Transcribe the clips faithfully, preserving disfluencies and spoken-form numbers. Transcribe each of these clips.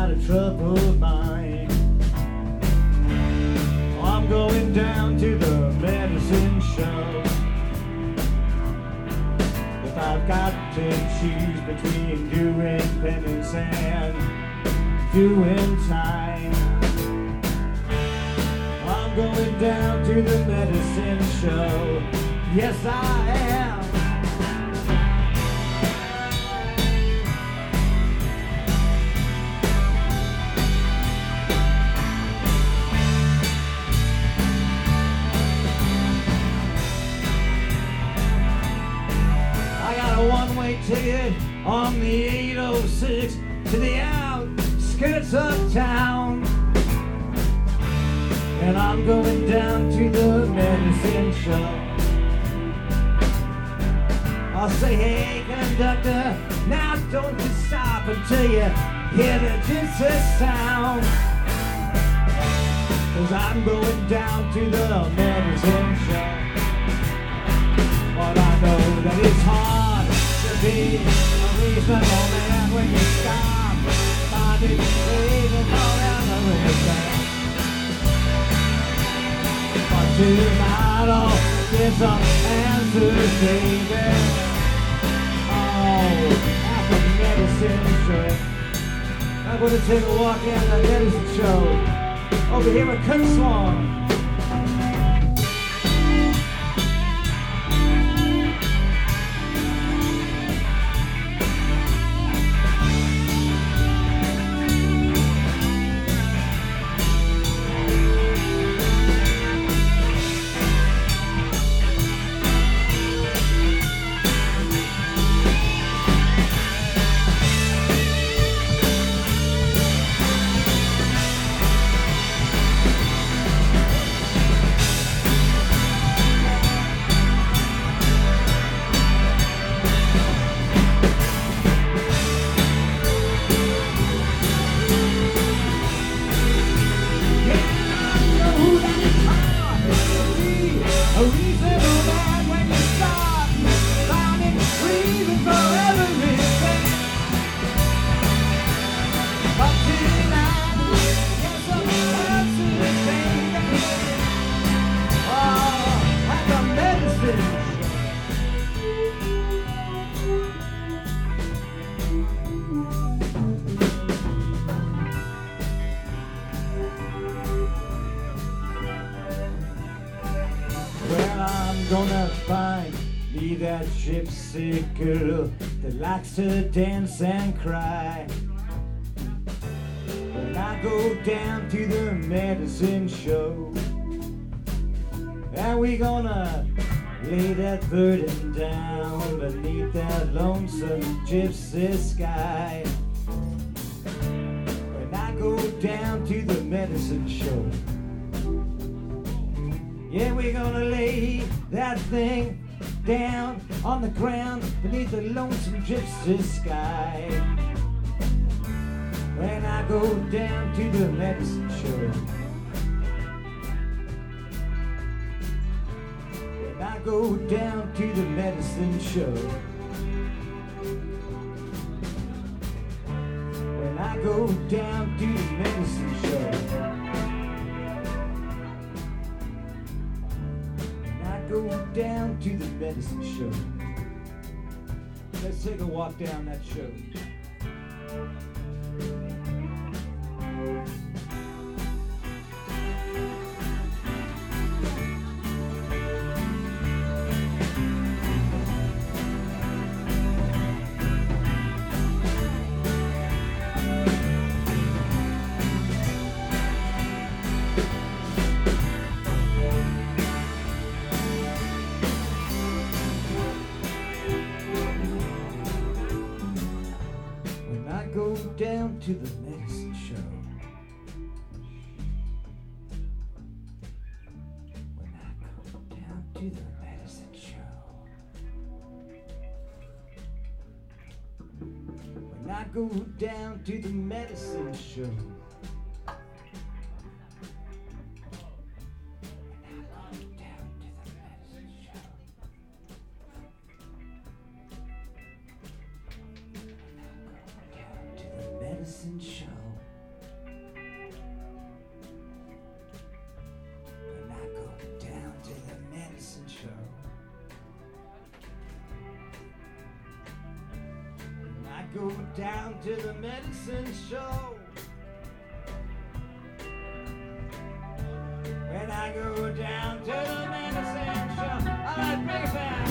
got a troubled mind. I'm going down to the medicine show. If I've got to choose between doing penance and doing time, I'm going down to the medicine show. Yes, I am. One-way ticket on the eight oh six to the outskirts of town, and I'm going down to the medicine show. I'll say, hey conductor, now don't you stop until you hear the gypsy sound, 'cause I'm going down to the medicine show. But I know that it's hard to be a reasonable man when you stop finding reasonable everything. But tonight I'll get some answers, baby. Oh, at the medicine show. I'm gonna take a walk down the medicine show over here at Kurt Swan. Gonna find me that gypsy girl that likes to dance and cry. When I go down to the medicine show, and we gonna lay that burden down beneath that lonesome gypsy sky. When I go down to the medicine show, yeah, we're gonna lay that thing down on the ground beneath the lonesome gypsy sky. When I go down to the medicine show, when I go down to the medicine show, when I go down to the medicine show, go down to the medicine show. Let's take a walk down that show. Go down to the medicine show. When I go down to the medicine show. When I go down to the medicine show. Medicine show. go down to the medicine show. When I go down to the medicine show. All right, bring it back.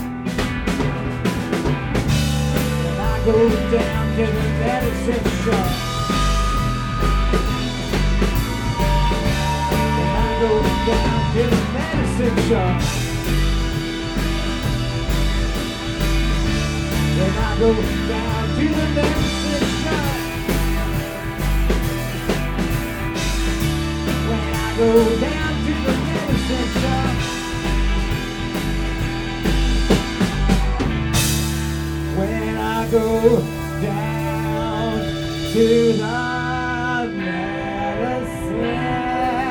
When I go down to the medicine show. When I go down to the medicine show. When I go down to the medicine shop. When I go down to the medicine shop. When I go down to the medicine shop.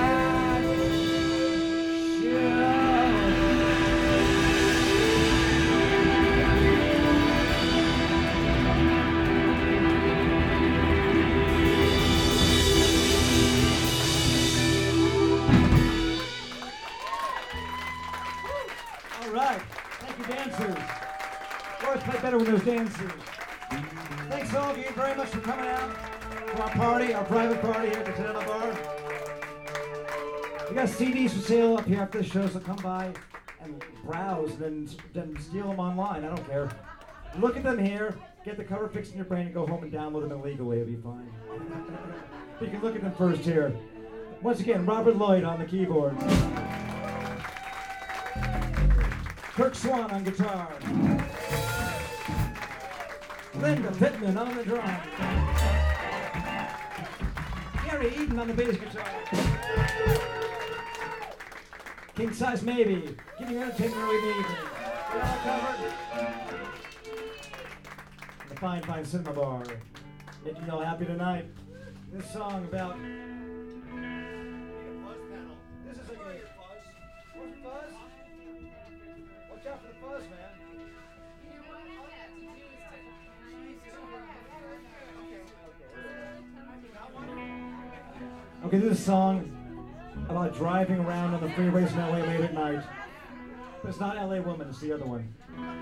Dancers. Always play better when there's dancers. Thanks all of you very much for coming out to our party, our private party here at the Tenella Bar. We got C Ds for sale up here after the show, so come by and browse and then, then steal them online. I don't care. Look at them here, get the cover fixed in your brain, and go home and download them illegally. It'll be fine. You can look at them first here. Once again, Robert Lloyd on the keyboard. Kirk Swan on guitar. Linda Pittman on the drums. Gary Eden on the bass guitar. King Size Maybe, giving you entertainment early in the evening. We all covered. The Fine Fine Cinema Bar, making you all happy tonight. This song about. This is like a fuzz. What's fuzz? Watch out for the fuzz, man. Okay, this is a song about driving around on the freeways in L A late at night. But it's not L A Woman, it's the other one.